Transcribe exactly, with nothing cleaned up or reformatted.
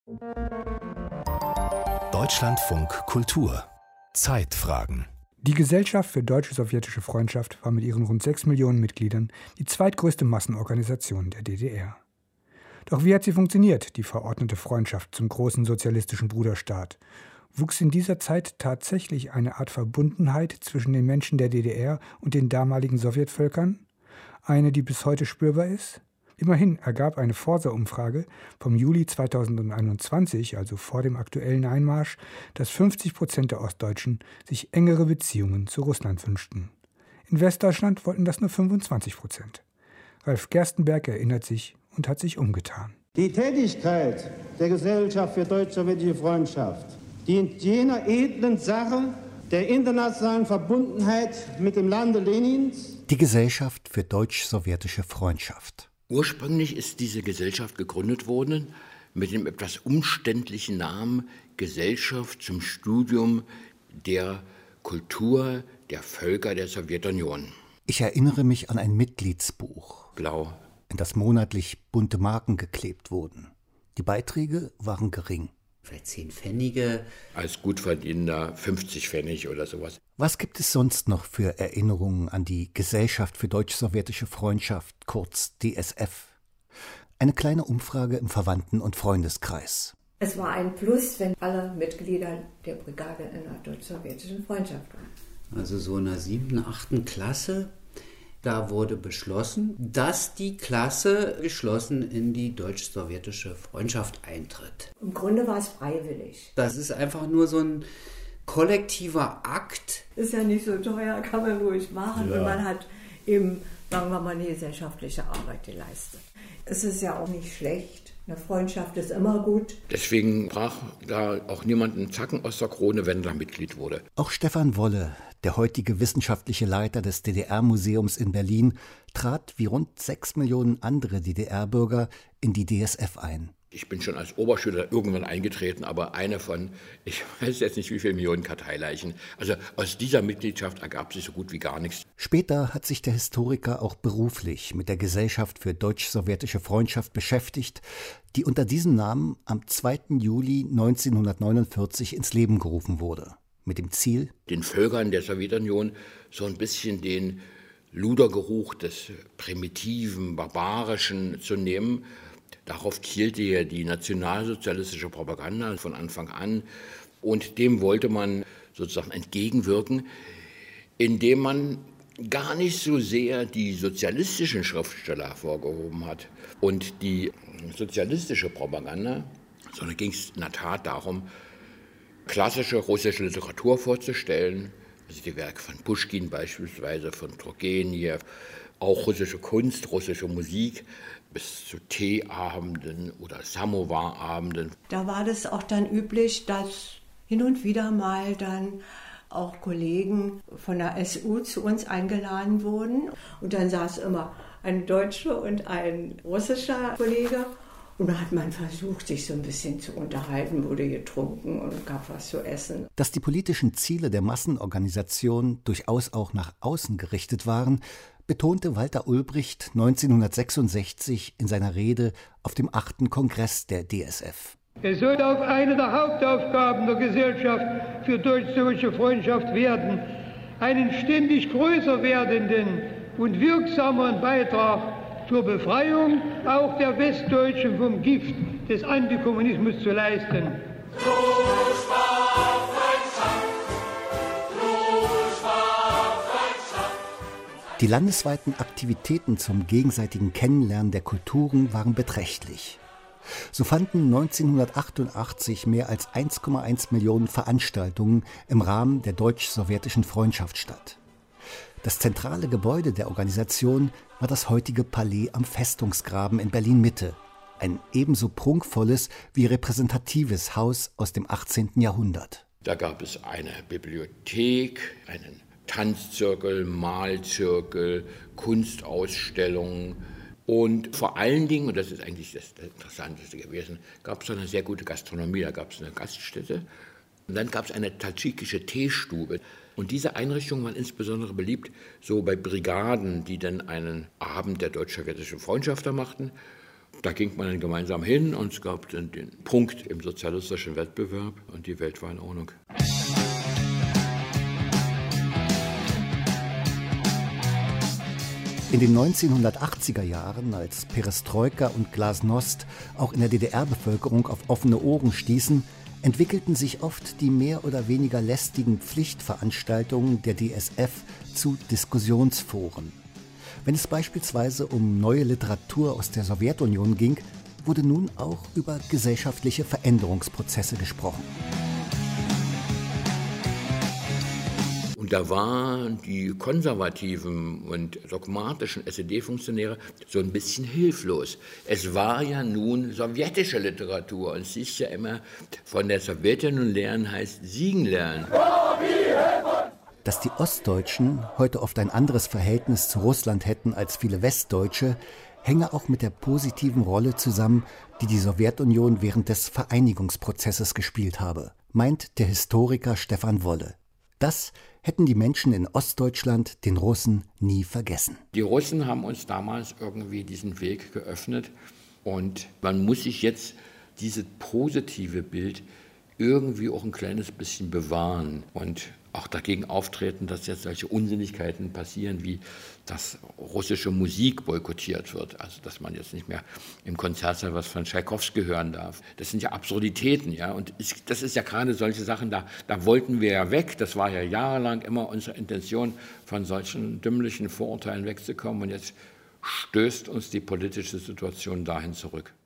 Deutschlandfunk Kultur Zeitfragen. Die Gesellschaft für Deutsche-Sowjetische Freundschaft war mit ihren rund sechs Millionen Mitgliedern die zweitgrößte Massenorganisation der D D R. Doch wie hat sie funktioniert, die verordnete Freundschaft zum großen sozialistischen Bruderstaat? Wuchs in dieser Zeit tatsächlich eine Art Verbundenheit zwischen den Menschen der D D R und den damaligen Sowjetvölkern? Eine, die bis heute spürbar ist? Immerhin ergab eine Forsa-Umfrage vom Juli zweitausendeinundzwanzig, also vor dem aktuellen Einmarsch, dass fünfzig Prozent der Ostdeutschen sich engere Beziehungen zu Russland wünschten. In Westdeutschland wollten das nur fünfundzwanzig Prozent. Ralf Gerstenberg erinnert sich und hat sich umgetan. Die Tätigkeit der Gesellschaft für Deutsch-Sowjetische Freundschaft dient jener edlen Sache der internationalen Verbundenheit mit dem Lande Lenins. Die Gesellschaft für Deutsch-Sowjetische Freundschaft. Ursprünglich ist diese Gesellschaft gegründet worden mit dem etwas umständlichen Namen Gesellschaft zum Studium der Kultur der Völker der Sowjetunion. Ich erinnere mich an ein Mitgliedsbuch, Blau, in das monatlich bunte Marken geklebt wurden. Die Beiträge waren gering. Vielleicht zehn Pfennige. Als Gutverdienender fünfzig Pfennig oder sowas. Was gibt es sonst noch für Erinnerungen an die Gesellschaft für Deutsch-Sowjetische Freundschaft, kurz D S F? Eine kleine Umfrage im Verwandten- und Freundeskreis. Es war ein Plus, wenn alle Mitglieder der Brigade in der Deutsch-Sowjetischen Freundschaft waren. Also so in der siebten, achten Klasse, da wurde beschlossen, dass die Klasse geschlossen in die Deutsch-Sowjetische Freundschaft eintritt. Im Grunde war es freiwillig. Das ist einfach nur so ein kollektiver Akt. Ist ja nicht so teuer, kann man ruhig machen. Ja. Und man hat eben, sagen wir mal, eine gesellschaftliche Arbeit geleistet. Es ist ja auch nicht schlecht. Eine Freundschaft ist immer gut. Deswegen brach da auch niemand einen Zacken aus der Krone, wenn er Mitglied wurde. Auch Stefan Wolle, der heutige wissenschaftliche Leiter des D D R-Museums in Berlin, trat wie rund sechs Millionen andere D D R-Bürger in die D S F ein. Ich bin schon als Oberschüler irgendwann eingetreten, aber eine von, ich weiß jetzt nicht wie viele Millionen Karteileichen. Also aus dieser Mitgliedschaft ergab sich so gut wie gar nichts. Später hat sich der Historiker auch beruflich mit der Gesellschaft für Deutsch-Sowjetische Freundschaft beschäftigt, die unter diesem Namen am zweiten Juli neunzehnhundertneunundvierzig ins Leben gerufen wurde. Mit dem Ziel, den Völkern der Sowjetunion so ein bisschen den Ludergeruch des Primitiven, Barbarischen zu nehmen. Darauf zielte ja die nationalsozialistische Propaganda von Anfang an. Und dem wollte man sozusagen entgegenwirken, indem man gar nicht so sehr die sozialistischen Schriftsteller hervorgehoben hat und die sozialistische Propaganda, sondern ging es in der Tat darum, klassische russische Literatur vorzustellen, also die Werke von Puschkin beispielsweise, von Turgenew, auch russische Kunst, russische Musik, bis zu Teeabenden oder Samovarabenden. Da war das auch dann üblich, dass hin und wieder mal dann auch Kollegen von der S U zu uns eingeladen wurden. Und dann saß immer ein deutscher und ein russischer Kollege. Und da hat man versucht, sich so ein bisschen zu unterhalten, wurde getrunken und gab was zu essen. Dass die politischen Ziele der Massenorganisation durchaus auch nach außen gerichtet waren, betonte Walter Ulbricht neunzehnhundertsechsundsechzig in seiner Rede auf dem achten Kongress der D S F. Es sollte auch eine der Hauptaufgaben der Gesellschaft für Deutsch-Sowjetische Freundschaft werden, einen ständig größer werdenden und wirksameren Beitrag zur Befreiung auch der Westdeutschen vom Gift des Antikommunismus zu leisten. Die landesweiten Aktivitäten zum gegenseitigen Kennenlernen der Kulturen waren beträchtlich. So fanden neunzehnhundertachtundachtzig mehr als eins Komma eins Millionen Veranstaltungen im Rahmen der Deutsch-Sowjetischen Freundschaft statt. Das zentrale Gebäude der Organisation war das heutige Palais am Festungsgraben in Berlin-Mitte, ein ebenso prunkvolles wie repräsentatives Haus aus dem achtzehnten Jahrhundert. Da gab es eine Bibliothek, einen Tanzzirkel, Malzirkel, Kunstausstellungen und vor allen Dingen, und das ist eigentlich das Interessanteste gewesen, gab es eine sehr gute Gastronomie, da gab es eine Gaststätte und dann gab es eine tadschikische Teestube. Und diese Einrichtungen waren insbesondere beliebt so bei Brigaden, die dann einen Abend der deutsch-sowjetischen Freundschaft machten. Da ging man dann gemeinsam hin und es gab dann den Punkt im sozialistischen Wettbewerb und die Welt war in Ordnung. In den neunzehnhundertachtziger Jahren, als Perestroika und Glasnost auch in der D D R-Bevölkerung auf offene Ohren stießen, entwickelten sich oft die mehr oder weniger lästigen Pflichtveranstaltungen der D S F zu Diskussionsforen. Wenn es beispielsweise um neue Literatur aus der Sowjetunion ging, wurde nun auch über gesellschaftliche Veränderungsprozesse gesprochen. Und da waren die konservativen und dogmatischen S E D-Funktionäre so ein bisschen hilflos. Es war ja nun sowjetische Literatur und es ist ja immer, von der Sowjetunion lernen heißt siegen lernen. Dass die Ostdeutschen heute oft ein anderes Verhältnis zu Russland hätten als viele Westdeutsche, hänge auch mit der positiven Rolle zusammen, die die Sowjetunion während des Vereinigungsprozesses gespielt habe, meint der Historiker Stefan Wolle. Das hätten die Menschen in Ostdeutschland den Russen nie vergessen. Die Russen haben uns damals irgendwie diesen Weg geöffnet und man muss sich jetzt dieses positive Bild irgendwie auch ein kleines bisschen bewahren und auch dagegen auftreten, dass jetzt solche Unsinnigkeiten passieren, wie dass russische Musik boykottiert wird, also dass man jetzt nicht mehr im Konzertsaal was von Tschaikowski hören darf. Das sind ja Absurditäten, ja, und ich, das ist ja gerade solche Sachen, da, da wollten wir ja weg, das war ja jahrelang immer unsere Intention, von solchen dümmlichen Vorurteilen wegzukommen und jetzt stößt uns die politische Situation dahin zurück.